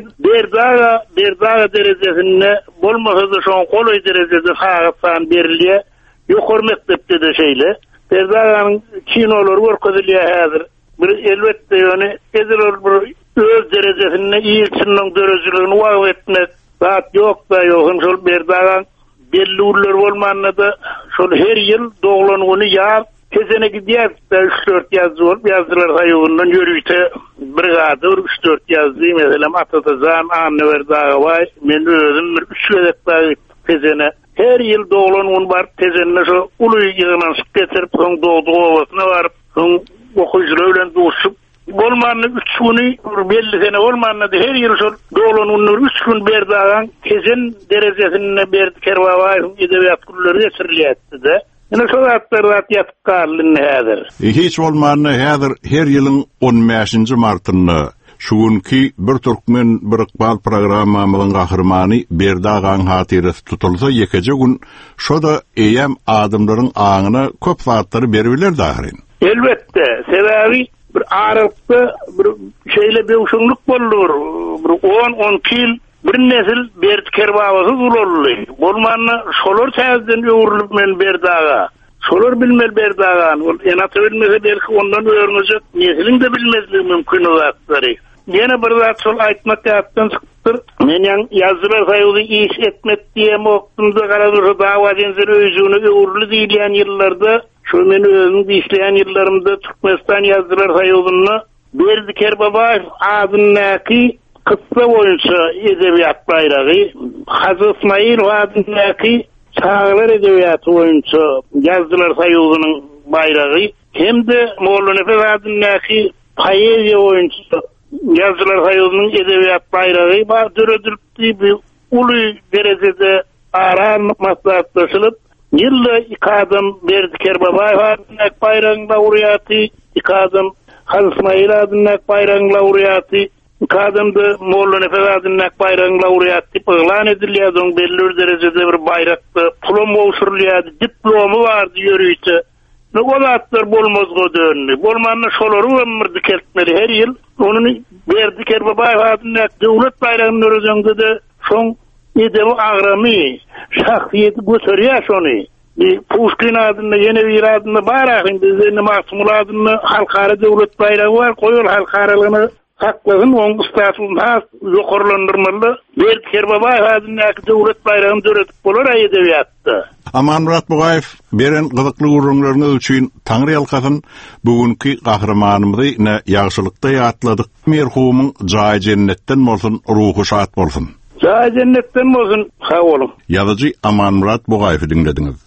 Berdaga derejesinde bolmasa da şoň golaý derejede haýatsan berilýär. Ýokary mektepde de şeýle. Berdaganyň kinolary görkezilýär häzir. Bir elbetde ýöne ediler bir öz derejesinde ýylçynyň dörejligini wagt etmek zat ýok da ýok. Şol Berdagan belli urlar bolmanda şol her ýyl doglanyny ýa tezene gidýär. 3-4 ýazdy bolup ýazdylar haýygyndan ýörüýte brigada 3-4 ýazdy meselem Atatazan, Anne Berdaga men özüm 3 ýazda tezene her ýyl doglanyny bar tezenne şo uly ýygynan getirip soň dogdy owasyna barıp soň okuwçylar bilen duşup bolmany 3 güni belli sene bolmanda her ýyl şol doglanyny 3 gün Berdagan tezen derejesine berdi kerbawaýyň edebiýat gurulary geçirilýärdi-de. Ine şol atlar ýatyp galyny häzir. Hiç bolmany häzir her ýylyň 15-nji martyny şugunki bir Türkmen bir ykbal programmamyň gahrmany Berdagan hatyrasy tutulsa ýekeje gün şoda eýem adamlaryň aňyna köp satlary berbiler dahyrin. Elbette, sebäbi bir arapda bir şeýle bewşunlyk bolur. Bir 10-12 ýyl bir nesil Berdiker babasy bolurly. Bolmany şolar täzeden öwrülip men Berdaga. Şolar bilmel Berdagan. Ol enaty bilmese belki ondan öwrünjek neslin de bilmezligi mümkin bolary. Ýene bir zat şol aýtmak ýapdan çykdyr. Men ýazgylar saýuly iş etmek diýen wagtymda garadyr dawa denzeri özüni öwrüli diýilýän ýyllarda şu men özüm işleyen ýyllarymda Türkmenistan ýazgylar saýulyny Berdiker Babaýew adynyňky kıssa boýunça edebiýat baýragy, Hazy Ismail adynyňky çağlar edebiýaty boýunça ýazgylar saýulynyň baýragy, hemde Molla Nefes adynyňky poeziýa boýunça ýazgylar saýulynyň edebiýat baýragy bar döredilipdi. Uly derejede aran maslahatlaşylyp ýylda ikadam Berdiker Babaýew adynyň baýragyň laureaty, ikadam Hazy Ismail adynyň baýragyň laureaty, ikadamda Molla Nefes adynyň baýragyň laureaty elan edilýär. Soň belli bir derejede bir baýrakda pulum owşurulýar, diplomy bardy ýörüýte. Nogolatlar bolmazga dönli. Bolmany şolary ömürdi keltmeli her ýyl. Onuny Berdiker Babaýew adynyň döwlet baýragyny örüjende de şoň edebi agramy şahsiýeti göterýär şony. Pushkin adyny ýene bir adyny baýragyň bizde Mahmud adyny halkara döwlet baýragi bar, goýul halkaralygyny haklygyn oň statusyny ýokarlandyrmaly. Berdiker Babaýew adyny döwlet baýragyny döretip bolar edebiýatda. Amanmurat Bugaýew beren gyzykly gurrunlaryňyz üçin taňry ýalkasyn bugünkü gahramanymyzy ne ýagşylykda ýatladyk. Merhumyň jaý jennetden bolsun, ruhy şat bolsun. Jaý jennetden bolsun, sag bolun. Ýazyjy Amanmurat Bugaýew dinlediňiz.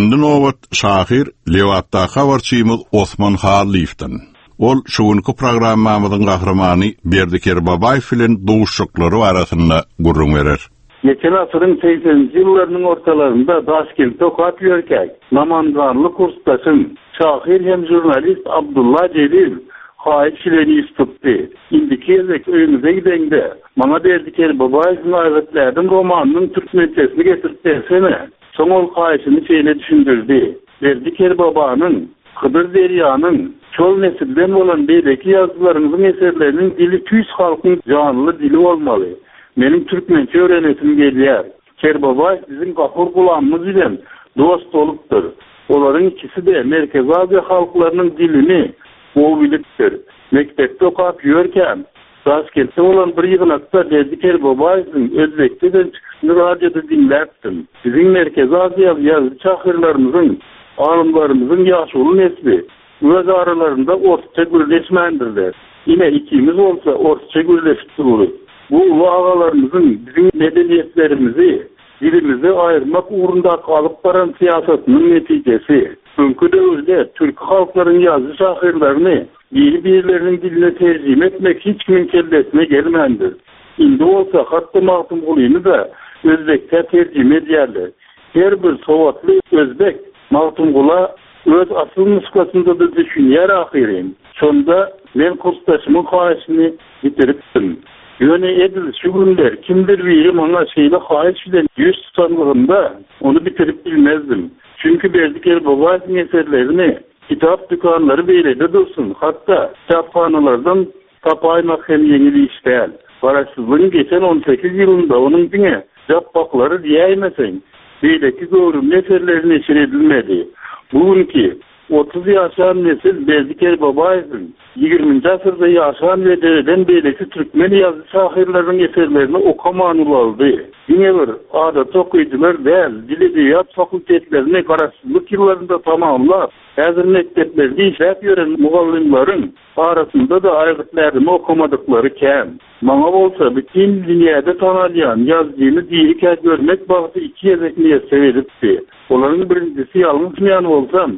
Indi nowat şahir Lewatda habarçymyz Osman Halif'den. Ol şuňky programmamyzyň gahremany Berdiker Babaýew bilen dowuşçuklary arasynda gurrun berer. Geçen asırın 80-nji ýyllarynyň ortalarynda Taşkentde okat ýörkäk namandarlyk kursdaşyn şahir hem jurnalist Abdullah Celil haýyçylygy istupdy. Indiki ýerek öýüňize gidende maňa Berdiker Babaýewiň aýratlaryň romanynyň türkmencesini getirip bersene. Soň ol haýyçyny şeýle düşündirdi. Berdiker Babanyň Hıdır Derýanyň çol nesilden bolan beýleki ýazgylarynyň eserleriniň dili tüýs halkyň canly dili bolmaly. Mening türkmençe öğrenesim gelýär. Kerbabay bizim gafur gulamymyz bilen dost bolupdyr. Olaryň ikisi de Merkez Aziýa halklarynyň dilini o bilipdir. Mektepde okap ýörken Taşkentde bolan bir ýygnakda Berdiker Babaýewiň özbekçeden çykyşyny radioda dinläpdim. Bizim Merkez Aziýa ýazgy çahyrlarymyzyň, alymlarymyzyň ýaşuly nesli öz aralarynda ortaça gürleşmendirler. Ine ikimiz bolsa ortaça gürleşip dururuz. Bu agalarymyzyň bizim medeniýetlerimizi, dilimizi aýyrmak uğrunda kalyp baran siýasatynyň netijesi. Öňkü döwürde türk halklarynyň ýazgy şahyrlaryny bir-birleriniň diline terjime etmek hiç kimin kellesine gelmendir. Indi bolsa hatda Mahtum Gulyny da özbekçe terjime edýärler. Her bir sowatly özbek Mahtum Gula öz asyl nuskasynda da düşünýär ahyrin. Şonda men kursdaşymyň haýyşyny bitiripdim. Ýöne edil şu günler kimdir biri maňa şeýle haýyş bilen ýüz tutanlygynda onu bitirip bilmezdim. Çünkü Berdiker Babaýewiň eserlerini kitap dükkanları beýlede dursun. Hatta çapxanalardan tapaýmak hem ýeňil iş däl. Baraşsyzlygyň geçen 18 ýylynda onuň diňe jappaklary diýäýmeseň beýleki görüm eserlerini eşir edilmedi. Bugünkü 30 ýaşan nesil Berdiker Babaýewiň 20-nji asyrda ýaşan we dereden beýleki türkmen ýazgy şahyrlarynyň eserlerini okaman ulaldy. Diňe bir adat okuýjylar däl, dil edebiyat fakultetlerini garaşsyzlyk ýyllarynda tamamlap, häzir mekteplerde işläp ýören mugallimlaryň arasynda da aýrytlaryny okamadyklary käm. Maňa bolsa bütün dünýäde tanalýan ýazgyny diýike görmek bagty iki ýezekli sebepdi. Olaryň birincisi ýalňyzmyan bolsam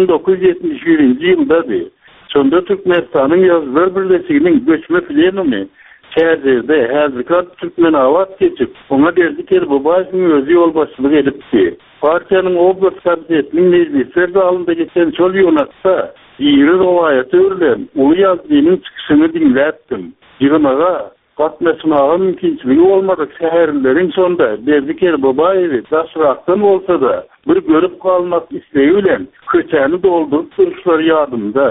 1971-nji ýyldaby. Şonda Türkmenistanyň ýazgylar birleşiginiň göçme plenumy şäherde häzirki Türkmen awat geçip, ona Berdiker Babaýewiň özü ýol başçylyk edipdi. Partiýanyň oblast komitetiniň meclisler zalynda geçen şol ýonatda ýyry rowaýaty örlen uly ýazgynyň çykyşyny dinläpdim. Ýygnaga gatnaşmaga mümkinçiligi bolmadyk şäherleriň sonda Berdiker Babaýewi daşrakdan bolsa da bir görüp kalmak isleýi bilen köçäni doldurup duruşlary ýadymda.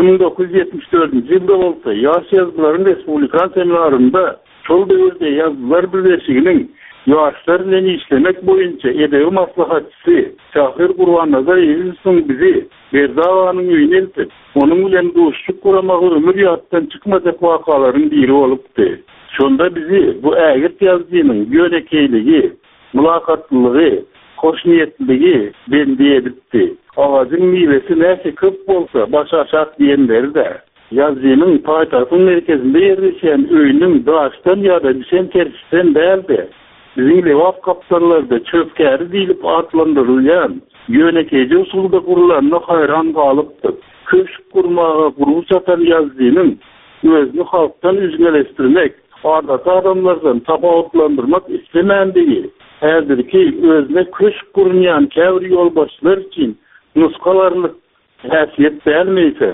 1974-nji ýylda bolsa ýaş ýazgylaryň respublikan seminarynda şol döwürde ýazgylar birleşiginiň ýaşlar bilen işlemek boýunça edebi maslahatçysy Şahir Gurbannazaryň bizi Berdawanyň öýüne eltip, onuň bilen dostluk guramagy ömür ýatdan çykmajak wakalaryň biri bolupdy. Şonda bizi bu ägir ýazgynyň ýönekeýligi, mulakatlygy, hoşniýetligi bendi edipdi. Awazyň miwesi näse köp bolsa baş aşak diýenler de ýazgynyň paýtagyň merkezinde ýerleşen öýüniň daşdan ýa-da düşen tersten däldi. Bizim lewap kapsanlarda çöpkäri diýilip atlandyrylýan ýönekeýji usulda gurulanma haýran galypdyk. Köşk gurmaga guruw satan ýazgynyň özüni halkdan üzgeleşdirmek, adata adamlardan tapawutlandyrmak islemendigi, häzirki özüne köşk gurmayan käwri ýolbaşçylar üçin nuskalarlyk häsiýet bermeýsen.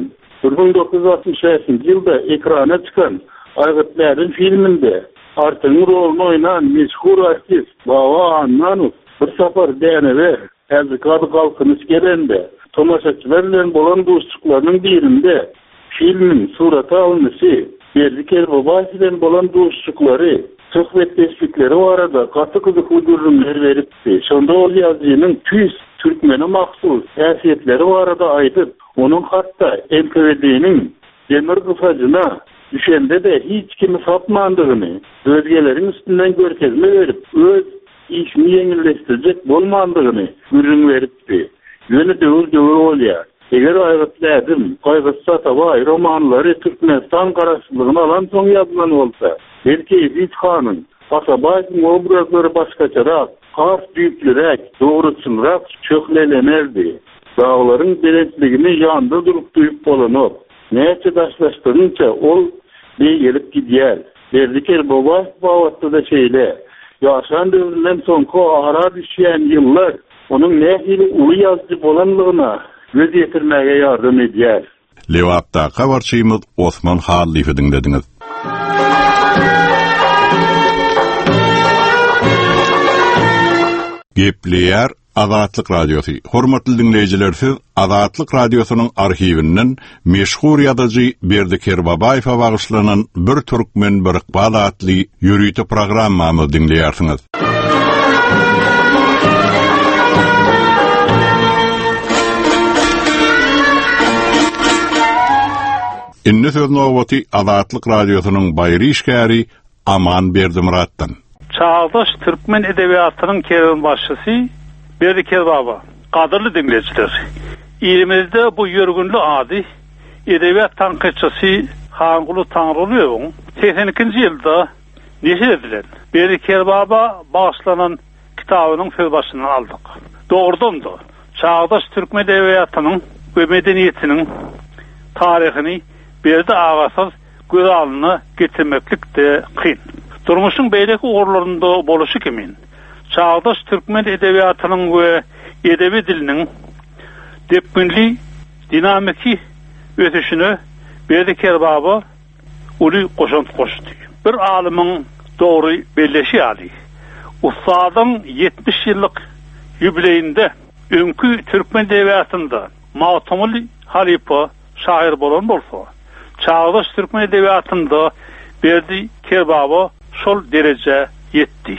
1965-nji ýylda ekrana çykan Aýgytlaryň filminde Artyň roluny oýnan meşhur artist Baba Annanov bir sapar däneler häzirki halkyny gelende tomaşaçylar bilen bolan dostluklarynyň birinde filmin surata alınışı Berdiker Babaýew bilen bolan dostluklary söhbetleşikleri arada gaty gyzykly görünümler beripdi. Şonda ol ýazgynyň tüýs türkmene mahsus häsiýetleri arada aýdyp, onuň hatda NKVD-niň demir gysagyna düşende de hiç kimi sapmandygyny, özgeleriň üstünden görkezme berip, öz işini ýeňilleşdirjek bolmandygyny görüň beripdi. Ýöne döwür bolýar. Eger aýrytladım, Gaýgysy Atabay romanlary Türkmenistan garaşsyzlygyny alan soň ýazılan bolsa, belki Ýezid Hanyň Atabaýyň obrazlary başgaçarak, Fars büyüklürek, doğruçulrak çöklelenirdi. Dağların belentligini yanda durup duyup bolanıp, neyse daşlaştırınca ol bey gelip gidiyer. Berdiker baba bavatlı da şeyle, yaşan dövünden sonko ahara düşen yıllar, onun nehili ulu yazıcı bolanlığına göz yetirmeye yardım ediyer. Lewapda kabarçymyz Osman Halif'i dinlediniz. Gepleýär Azatlyk Radiosu. Hormatly dinleýijiler, siz Azatlyk Radiosynyň arhiwinden meşhur ýazyjy Berdiker Babaýewa bagyşlanan bir türkmen bir iqbal adly ýürüýte programmamy dinleýärsiňiz. Inne söz nowbaty Azatlyk Radiosynyň baýry işgäri Aman Berdimuratdan. Çağdaş Türkmen edebiyatynyň kerim başçysy Berdiker Baba. Kadırlı dinleyijiler. İlimizde bu ýörgünli ady edebiyat tanqyçysy Hangulu Tanrılıýowyň 82-nji ýylda neşir edilen Berdiker Baba bagyşlanan kitabynyň söz başyny aldyk. Dogrudan-da çağdaş Türkmen edebiyatynyň we medeniýetiniň taryhyny berdi agasyz göz alyna getirmeklik de kyn. Durmuşun beýleki uğurlarında boluşy kimin? Çağdaş Türkmen edebiyatynyň we edebi diliniň depkinli, dinamiki ötüşüne Berdiker Baba uly goşant goşdy. Bir alymyň dogry belleşi aly. Ustadyň 70 ýyllyk ýübileýinde öňkü Türkmen edebiyatynda Matumul Halipa şair bolan bolsa, çağdaş Türkmen edebiyatynda Berdiker Baba şol derece yetdi.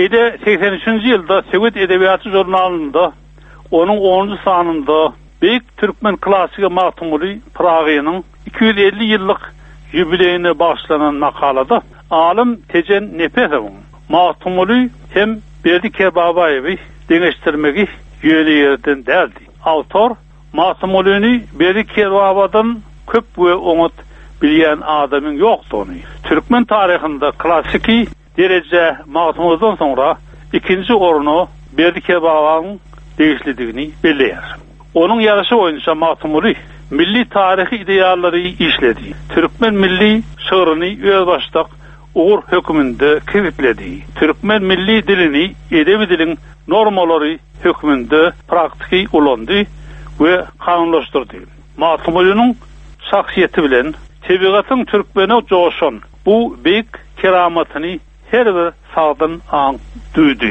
83-nji ýylda Sowet Edebiýaty jurnalynda onun 10-njy sanynda Beýik Türkmen klasiki Matumuli Pragynyň 250 ýyllyk ýübileýine bagyşlanan makalada alim Tejen Nepesow Matumuli hem Berdiker Babaýewy deňeşdirmegi ýöne ýerden däldi. Autor Matumuli'ni Berdiker Babadan köp we oňat bilýän adamyň ýokdugyny. Türkmen taryhynda klasiki derece Matumuldan sonra ikinci orunu Berdiker Babaň değişlidigini belleýär. Onun ýaraşy boýunça Matumuli milli tarihi ideallary işledi. Türkmen milli şygyryny özbaşdak ugur hökmünde kiриpledi. Türkmen milli dilini edebi diliň normalary hökmünde praktiki ulandy we kanunlaşdyrdy. Matumuli'niň şahsiýeti bilen tebigatyň türkmene joşan bu beýik keramatyny her bir sagdan aň duýdy.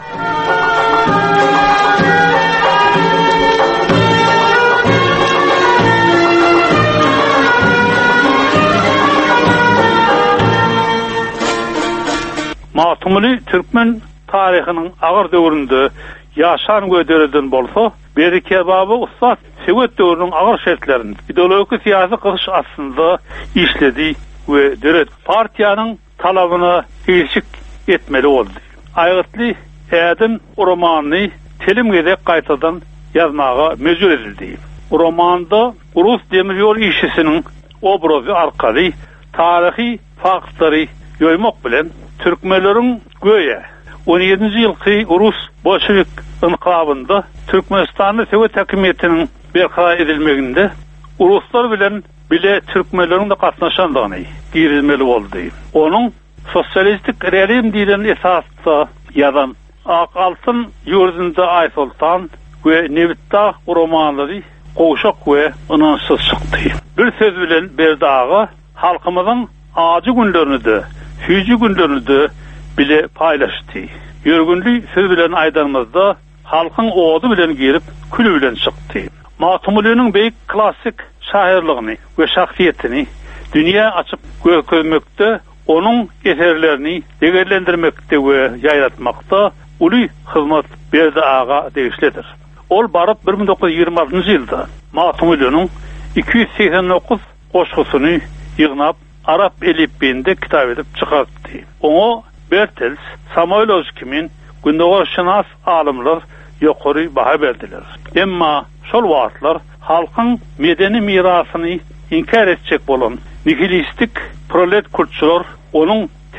Matumuli Türkmen taryhynyň agyr döwründe ýaşan gödereden bolsa, Berdiker Baba ustad Sowet döwrüniň agyr şertlerini ideologik syýasy gyzyş astynda işledi we döret partiýanyň talabyna hiçik etmeli boldy. Aýatly Ädim romanyny telim gezek gaýtadan ýazmaga mejbur edildi. Romanda Urus demir ýol işçisiniň obrazy arkaly tarihi faktlary ýoýmak bilen türkmenleriň göýe 17-nji ýylky Urus bolşewik inqilabynda Türkmenistanyň Sowet häkimetiniň berhara edilmeginde Uruslar bilen bile türkmenleriň de gatnaşandygyny girilmeli boldy. Onuň sosialistik realizm diýilen esasda ýazan Ak Altyn ýurdunda Aýsultan we Newitta romanlary goşak we ynançsız çykdy. Bir söz bilen Berdaga halkymyzyň acı günlerini de, hüjü günlerini de bile paylaşdy. Ýörgünli söz bilen aýdanmazda halkyň oğdu bilen girip külü bilen çykdy. Matumuli'niň beýik klasik şairligini we şahsiýetini dünýä açyp görkezmekde, onun eserlerini degerlendirmekde we ýaýratmakda uly hyzmat berdi aga degişlidir. Ol barıp 1926-njy ýylda Matumuli'niň 289 goşgusyny ýygnap Arap elifbinde kitap edip çykartdy. Oňa Bertels, Samoylovskiň gündogorşynas alymlar ýokary baha berdiler. Emma şol wagtlar halkyň medeni mirasyny inkar etjek bolan nihilistik prolet kultçular onun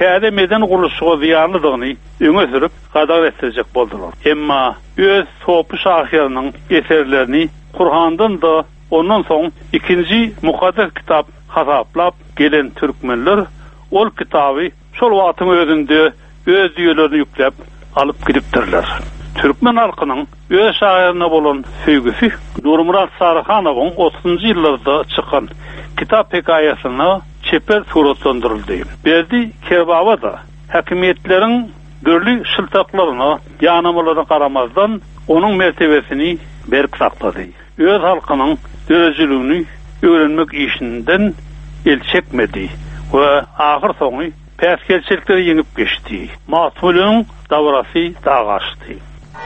täze meden guruluşyga ziyanlydygyny öňe sürüp gadar etdirjek boldular. Emma öz Sopu şahyrynyň eserlerini Kur'andan da ondan soň ikinji mukaddes kitap hasaplap gelen türkmenler ol kitaby şol wagtyň özünde öz diýerlerini ýüklep alyp gidipdirler. Türkmen halkynyň öz şahyryna bolan söýgüsi Nurmurat Sarıhanowyň 30-njy ýyllarda çykan kitap hekaýasyny çeper suratlandyryldy. Berdi Kerbaba da hakimiyetleriň dörli şyltaklaryna, ýanamalaryna garamazdan onuň mertebesini berk saklady. Öz halkynyň dörejiligini öwrenmek işinden el çekmedi we ahyr soňy päskelçilikleri ýeňip geçdi. Matmuluň davrasy dagaşdy.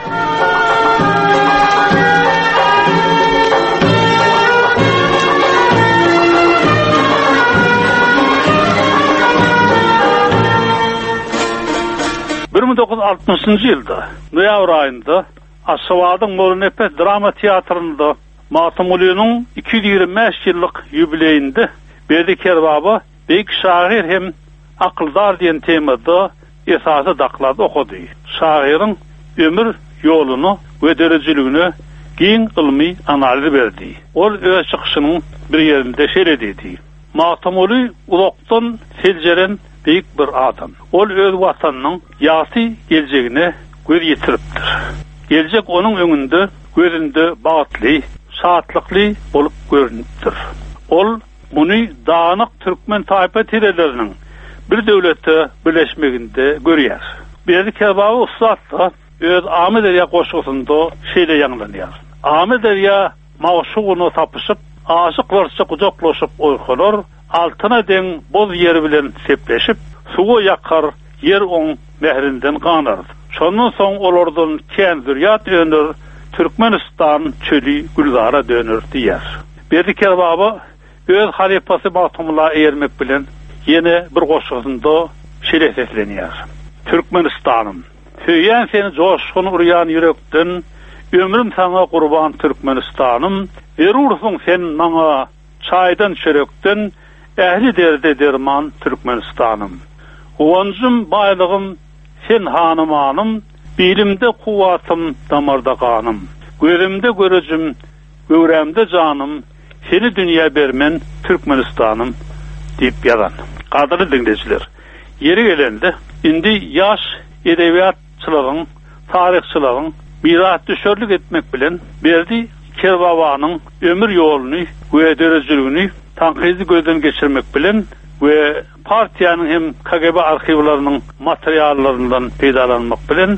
Bir 1960-njy ýylda noýabr aýynda Aşgabatyň Molenepes drama teatrynda Matmulunyň 225 ýyllyk ýubileyinde Berdi Kerbaba beýik şahyr hem akyldar diýen temada esasy daklady okudy. Şahyryň ömür ýoluny we derejeligini giň ilmi analiz berdi. Ol öz çykyşynyň bir ýerinde şeýle dedi. Matmuly ulakdan seljeren beýik bir adam. Ol öz watanynyň ýasy geljegine göz ýetiripdir. Geljek onuň öňünde, gözünde bagtly, şatlykly bolup görünipdir. Ol muny danyk türkmen taýpa tireleriniň bir döwlette birleşmeginde görýär. Berdi Kerbaba ussat da öz Ahmet Derya koşgusunda şeýle ýanglanýar. Ahmet Derya mawşugyny tapyşyp, aşyklarça kucaklaşyp oýkalar, altyna deň boz ýeri bilen sepleşip, suwa ýakar ýer oň mehrinden ganar. Şondan soň olardan kän zürýat döner, Türkmenistan çöli gülzara döner diýär. Berdi Kerbaba öz halifasy Batymyla eýermek bilen ýene bir goşgusunda şeýle seslenýär. Türkmenistanım, höýän seni joşgun urýan ýürekden, ömrüm sana gurban Türkmenistanım, berursun sen maňa çaýdan çörekden, ähli derde derman Türkmenistanım. Owancym baýlygym sen hanymanım, bilimde kuwatym damarda ganym. Gözümde görejim, göwremde janym, seni dünýä bermen Türkmenistanım diýip ýazan. Gadry dinleýijiler, yeri gelende indi ýaş edebiýatçylygyň, taryhçylygyň miras düşerlik etmek bilen Berdi Kerbabanyň ömür ýoluny we derejeligini tanqydy gözden geçirmek bilen we partiýanyň hem KGB arxivlarynyň materiallaryndan peýdalanmak bilen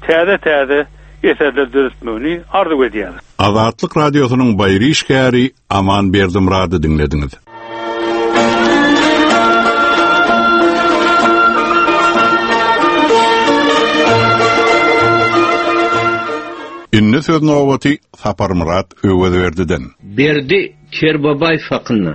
täze eserler döretmegini arzu edýär. Azatlyk radiosynyň baýry işgäri Aman Berdimrady dinlediňiz. Inne söz nowbaty Sapar Murat öwederdiden. Berdi Kerbabaý hakyna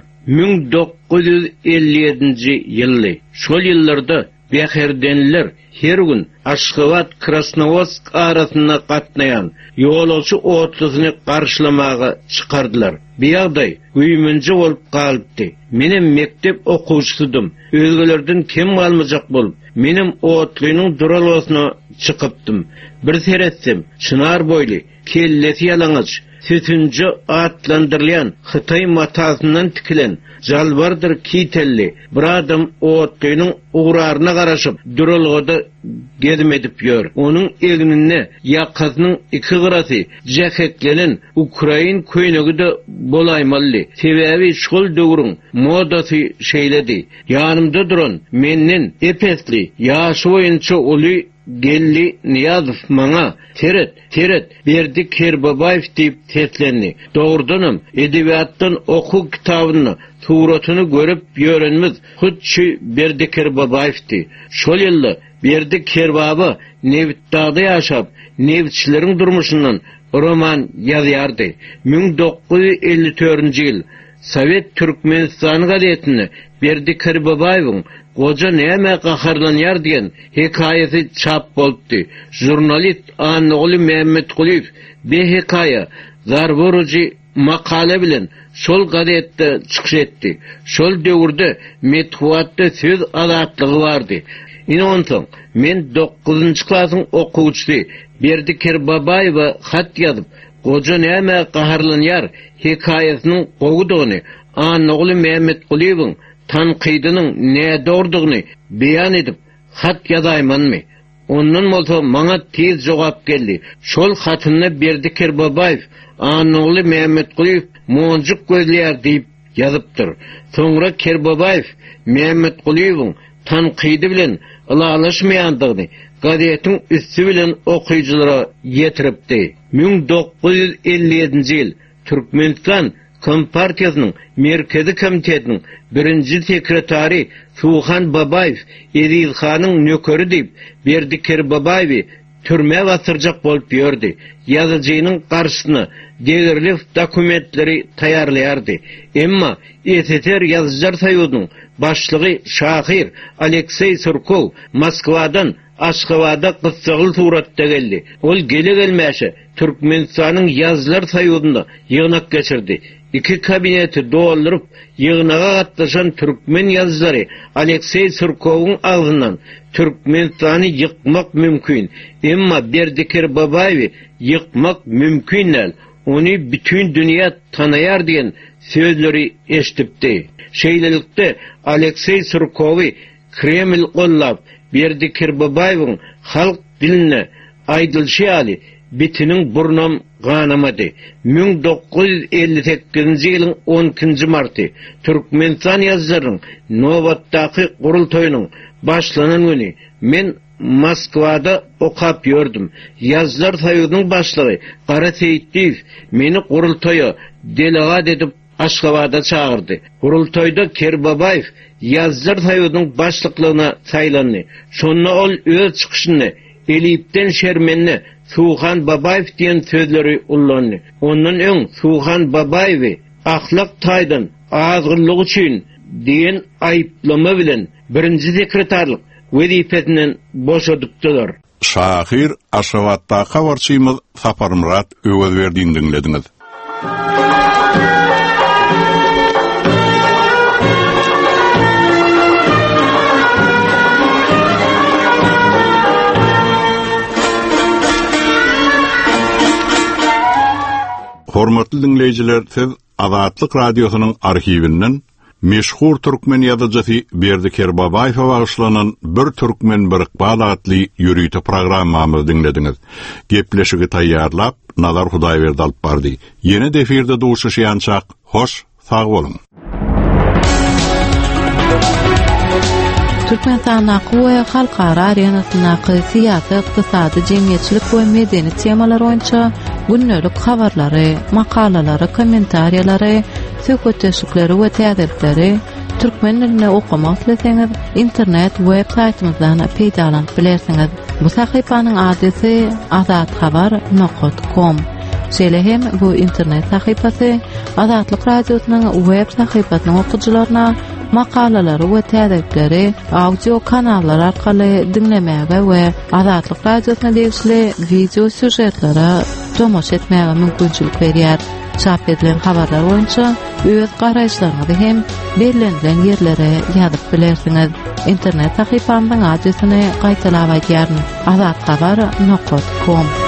1957-nji ýylly. Şol ýyllarda beherdenler her gün Aşgabat Krasnovodsk arasyna gatnaýan ýolçy otlusyny garşylamaga çykardylar. Biýagdaý güýmünji bolup galypdy. Menem mektep okuwçysydym. Özgelerden kim galmajak bolup, menem otlynyň duralasyna çykypdym. Bir seretsem, çınar boýly, kellesi ýalaňyç, sütünji atlandyrylýan Hytaý matasyndan tikilen jalbardyr kitelli bir adam otlynyň uğraryna garaşyp duralgada gezmedip ýör. Onuň egnine ýakasynyň iki gyrasy jaketlenen Ukrain köýnegi de bolaýmaly. Sebäbi şol döwrüň modasy şeýledi. Ýanymda duran menden epesli ýaşy boýunça oly gelli Niýazow maňa teret Berdi Kerbabaýew diýip seslendi. Dogrudanam edebiýatdan oku kitabyny, suratyny görüp ýörenmiz hutçy Berdi Kerbabaýewdi. Şol ýylda Berdi Kerbaba Nevitdagda ýaşap, nevçileriň durmuşyndan roman ýazýardy. 1954-nji ýyl Sowet Türkmenistan gazetini Berdi Kerbabaýewiň Goja näme gaharlanýar diýen hekaýasy çap boldy. Jurnalist Anogly Mehmet Guliýew be hekaýa zarboruji makale bilen şol gazetde çykyş etdi. Şol döwürde methuatda söz azatlygy bardy. Inonsoň, men 9-njy klasyň okuwçysy Berdiker Babaýewa hat ýazyp, goja näme gaharlanýar hikaýasynyň gowudygyny, anagly Mehmet Guliýewiň tanqydynyň nädordygyny beýan edip hat ýazaýmanmy? Ondan bolsa maňa tez jogap geldi. Şol hatyny Berdiker Babaýew anagly Mehmet Guliýew monjuk gözlýär diýip ýazypdyr. Soňra Kerbabaýew Mehmet Guliýewiň tanqydy bilen ılaşmaýandygyny gazetin üstü bilen okuyuculara getiripdi. 1957-nji ýyl Türkmenistan Kompartiýasynyň Merkezi Komitetiniň 1-nji sekretary Suhan Babaýew Edilhanyň nökeri diýip Berdiker Babaýewy türme batyrjak bolup ýördi. Ýazyjynyň garşysyna degirli dokumentleri taýýarlardy. Emma SSR Ýazyjylar Soýuzynyň başlygy Şahir Aleksey Surkov Moskwadan Aşgabatda gysgaly suratda geldi. Ol gelmäşe Türkmenistanyň Ýazyjylar Soýuzyna ýygnak geçirdi. İki kabineti doldurup ýygnaga gatnaşan türkmen ýazyjylary Aleksey Surkowyň agzyndan Türkmenistany ýykmak mümkin. Emma Berdiker Babaýewy ýykmak mümkin näl. Ony bütün dünýä tanaýar diýen sözleri eşitipdi. Şeýlelikde Aleksey Surkowy Kreml gollap Berdiker Babaýewyň halk diline aýdylşy bitiniň burnam ganamady. 1958-nji ýylyň 12-nji marty Türkmenistan ýazyjylarynyň Nowatdaky gurultoýunyň başlanan güni men Moskwada okap ýördüm. Ýazyjylar Soýuzynyň başlygy Gara Seýitdiýew meni gurultoýa delegat edip Aşgabatda çağırdı. Gurultoýda Kerbabaýew Ýazyjylar Soýuzynyň başlyklygyna saýlandy. Şonda ol öz çykyşyny Elipden şermenni Suhan Babaýew diýen sözleri ullandy. Ondan öň Suhan Babaýewy ahlak taýdan azgynlyk üçin diýen aýplama bilen 1-nji sekretarlyk wezipesinden boşadypdylar. Şahir Aşgabatda habarçymyz Sapar Murat öwüz berdiňini dinlediňiz. Hormatly dinleyijiler, siz Azatlyk radiosynyň arhiwinden meşhur türkmen ýazyjysy Berdiker Babaýewa bagyşlanan bir türkmen bir iqbal adly ýürüýte programmamyzy dinlediňiz. Gepleşigi taýýarlap Nazar Hudaýberdi alyp bardy. Ýene deferde duşuşýançak, hoş, sag bolun. Türkmenistan we halkara arenasynaky syýasy, ykdysady, jemgyýetçilik we medeni temalar boýunça günnelik habarlary, makalalary, kommentariýalary, söhbetleşikleri we täzirleri türkmen dilinde okumak isteseňiz internet web saýtymyzdan peýdalanyp bilersiňiz. Bu sahypanyň adresy azathabar.com. Şeýle hem bu internet sahypasy Azatlyk radiosynyň web sahypasynyň okuwçylaryna makalalary we täzirleri audio kanallar arkaly dinlemäge we Azatlyk radiosyna degişli video süjetlere tomoş etmäge mümkinçilik berýär. Çap edilen habarlar boýunça öz garaýşlaryňyzy hem belirlenen ýerlere ýazyp bilersiňiz. İnternet sahypamyň adresyny gaýtalap aýdýaryn: azathabar.com.